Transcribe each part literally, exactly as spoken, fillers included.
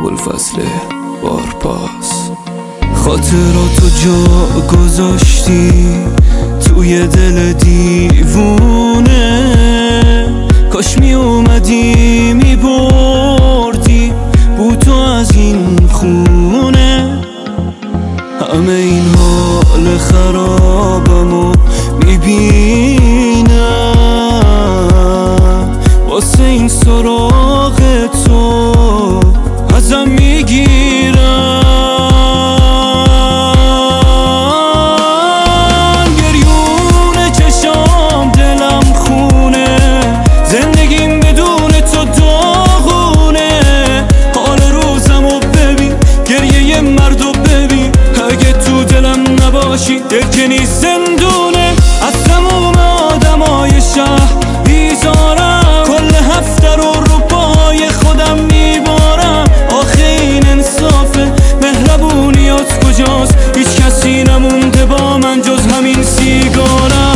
ابوالفضل بارپاس. خاطراتو جا گذاشتی توی دل دیوونه، کاش می اومدی می بردی بوتو از این خونه. همه این حال خرابمو می بینم، واسه این سراغ تو ازم می گیرم. گریون چشام دلم خونه، زندگیم بدون تو داغونه. حال روزمو ببین، گریه مردو ببین، اگه تو دلم نباشی دل که نیست زندونه. از تموم آدمای شهر بیزارم، کل هفته رو رو پای خودم میبارم. آخه این انصافه؟ مهربونیات کجاست؟ هیچ کسی نمونده با من جز همین سیگارم.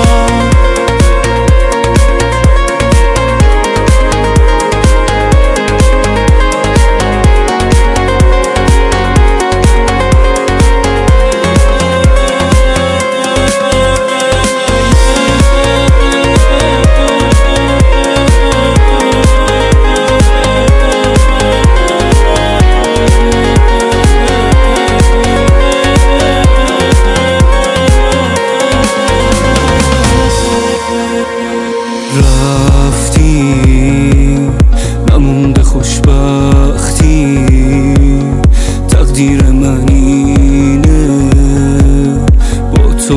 رفتی نمونده خوشبختی، تقدیر من اینه با تو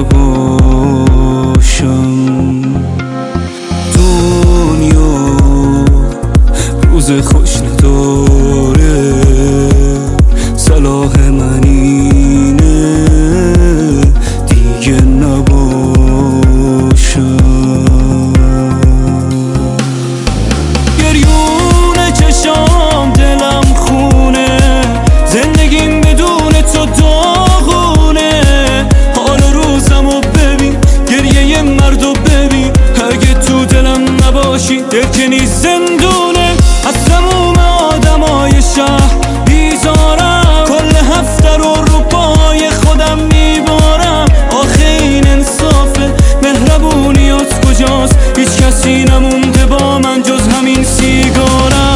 نباشم. دنیا روز خوش نداره، صلاح من اینه دیگه نباشم. دل که نیست زندونه. از تموم آدمای شهر بیزارم، کل هفته رو رو پای خودم میبارم. آخه این انصافه؟ مهربونیات کجاست؟ هیچ کسی نمونده با من جز همین سیگارم.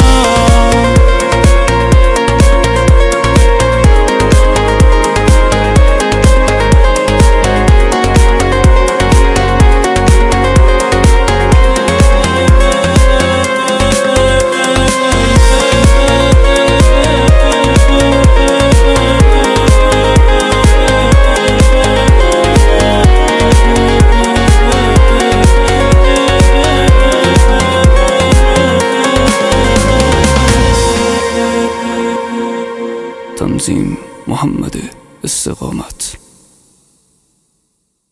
تنظیم محمد استقامت.